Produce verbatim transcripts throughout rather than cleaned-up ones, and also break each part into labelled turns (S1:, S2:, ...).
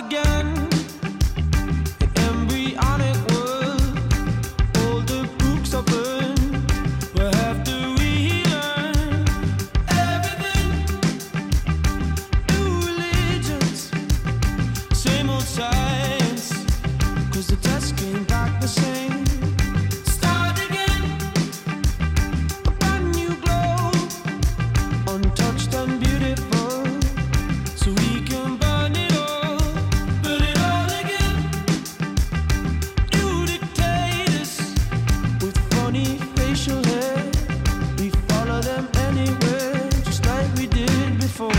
S1: again. An embryonic world, all the books are burned. We'll have to relearn everything. New religions, same old science, 'cause the test came back the same. Start again, a brand new globe, untouched and beautiful, so we can burn it all, burn it all again. New dictators with funny facial hair, we follow them anywhere, just like we did before.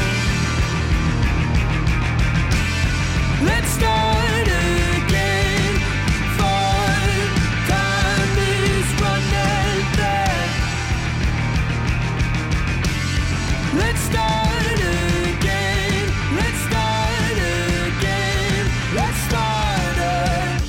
S1: Let's start again, for time is running back. Let's start again, let's start again, let's start again.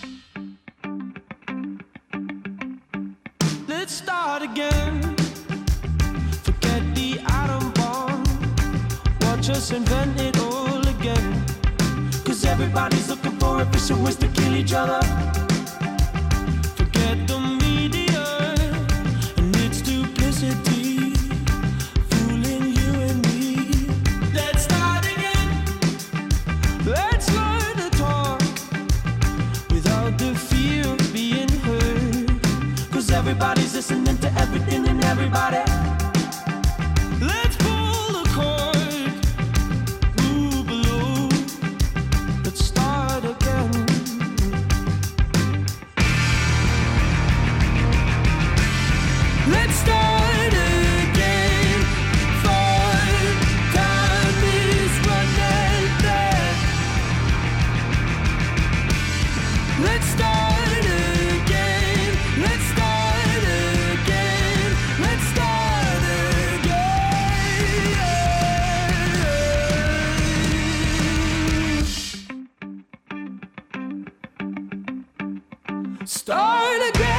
S1: Let's start again. Forget the atom bomb, watch us invent it all again. 'Cause everybody's looking for efficient ways to kill each other. Forget the media and its duplicity, fooling you and me. Let's start again. Let's learn to talk without the fear of being heard. 'Cause everybody's listening to everything and everybody. Let's pull the cord, move below. Let's start again. Let's start again, for time is running back. Let's start again, let's start again, let's start again. Start again.